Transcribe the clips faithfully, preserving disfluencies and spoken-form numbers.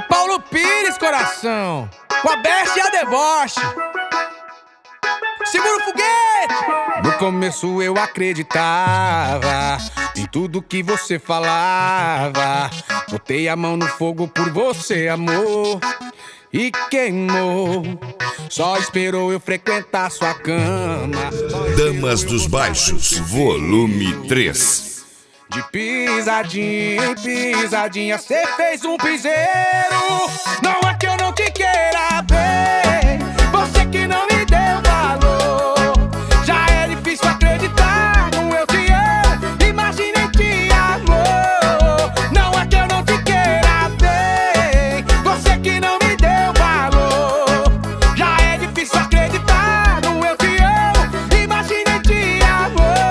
Paulo Pires, coração, com a Best e a Deboche. Segura o foguete! No começo eu acreditava em tudo que você falava. Botei a mão no fogo por você, amor, e queimou. Só esperou eu frequentar sua cama. Damas dos Baixos, volume três. De pisadinha em pisadinha, cê fez um piseiro. Não é que eu não te queira bem, você que não me deu valor. Já é difícil acreditar no eu te amo, imaginei te amor. Não é que eu não te queira bem, você que não me deu valor. Já é difícil acreditar no eu te amo, imaginei te amor.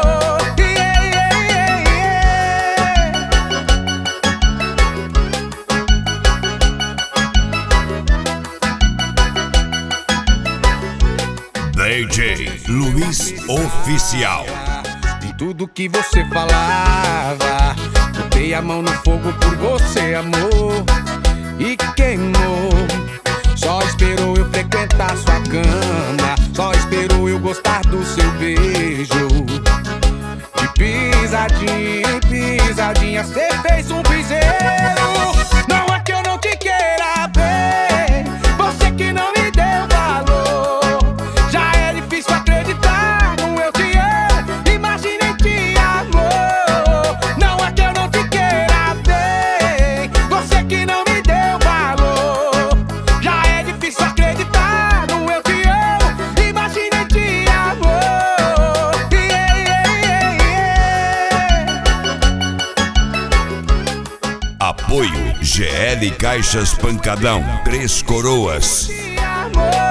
D J Luiz Oficial. Em tudo que você falava, botei a mão no fogo por você, amor, e queimou. Só esperou eu frequentar sua cama, só esperou eu gostar do seu beijo. De pisadinha em pisadinha, cê fez um piseiro. Não é que eu não te queira bem, você que não me deu valor. Já é difícil acreditar no eu te amo, imaginei te amor. Não é que eu não te queira bem, você que não me deu valor. Já é difícil acreditar no eu te amo, imaginei te amor. Yeah, yeah, yeah. Apoio G L Caixas Pancadão, Três Coroas. Te amor.